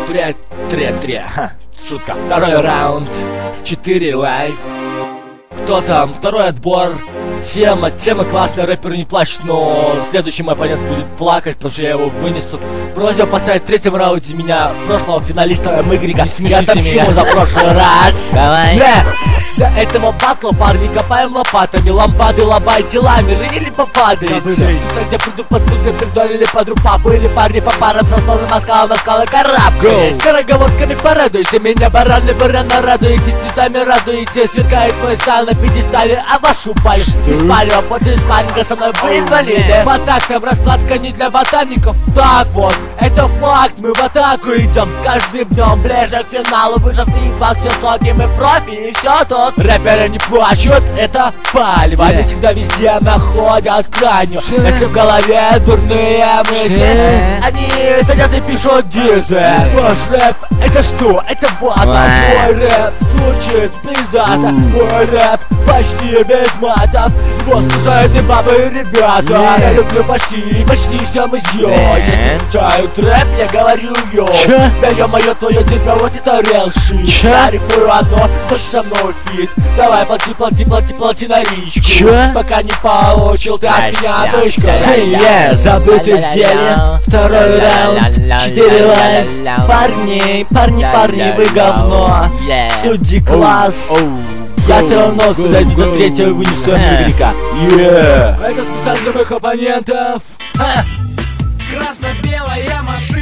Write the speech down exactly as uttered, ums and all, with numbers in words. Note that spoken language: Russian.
Три, три, три. Ха, шутка. Второй раунд. Четыре лайв. Кто там? Второй отбор. Тема, тема классная, рэпер не плачет, но следующий мой оппонент будет плакать, потому что я его вынесу. Просьба поставить в третьем раунде меня, прошлого финалиста Мыгрика. Я отомщу ему за прошлый раз. Давай. Для этого батла, парни, копаем лопатами. Лампады лобай делами, или попадаете. Где приду под кузгой, придор или под рупапу. Или парни по парам со сложным оскалом на скалы карабкаясь. Скороговорками порадуйте меня, бараны, барана радуете. Цветами радуете, сверкает мой стайл на пьедестале, а вашу палец испалю, а после спарринга со мной вы инвалиды. По тактам раскладка не для ботаников. Так вот, это факт, мы в атаку идем с каждым днем ближе к финалу. Выжав из вас все соки, мы профи, и все тут. Рэперы не плачут, это палево. Они всегда везде находят гранью. Если в голове дурные мысли, они садятся и пишут дизы. Ваш рэп, это что? Это бата. Мой рэп звучит пиздато. Мой рэп почти без матов. Его слушают и бабы, и ребята. Я люблю почти, почти все мы зьё. Если включают рэп, я говорю йо. Да ё-моё, твое дерьмо, вот это real shit. Я рифмую одно, хочешь со мной фит? Давай плати, плати, плати, плати наличку. Чё? Пока не получил ты от меня бычку. Эй, забытый в деле. Второй раунд, четыре лайв. Парни, парни, парни, вы говно. Судьи класс. Я все равно дойду до третьего и вынесу Мыгрика. Это специально для моих оппонентов. Красно-белая машина.